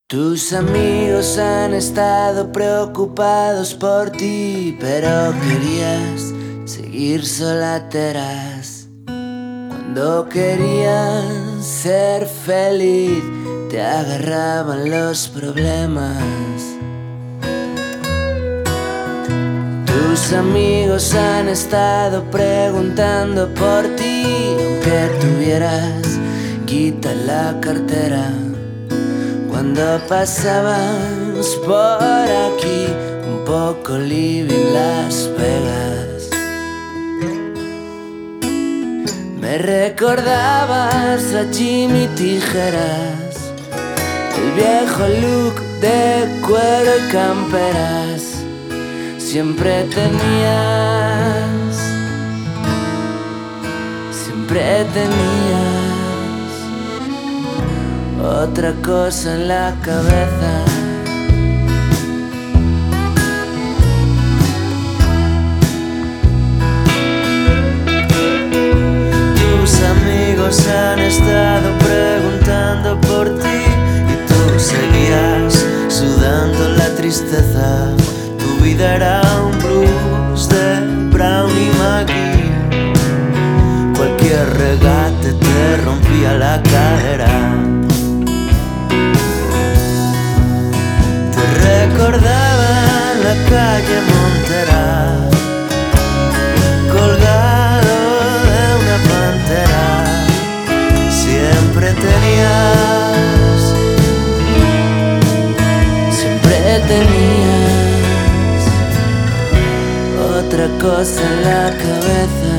Tus amigos han estado preocupados por ti, pero querías seguir solteras. Cuando querías ser feliz, te agarraban los problemas. Tus amigos han estado preguntando por ti, aunque tuvieras quita la cartera. Cuando pasabas por aquí, un poco living Las Vegas, me recordabas a Jimmy Tijeras, el viejo look de cuero y camperas. Siempre tenías otra cosa en la cabeza. Tus amigos han estado preguntando por ti y tú seguías sudando la tristeza. Tu vida era un blues de Brown y Maggie. Cualquier regate te rompía la cadera. Recordaba en la calle Montera, colgado de una pantera. Siempre tenías otra cosa en la cabeza.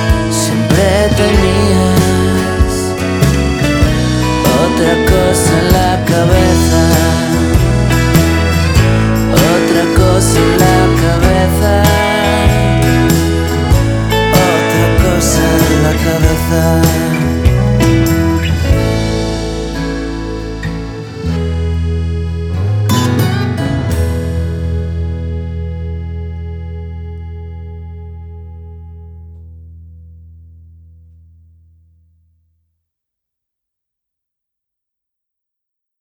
Siempre tenías otra cosa.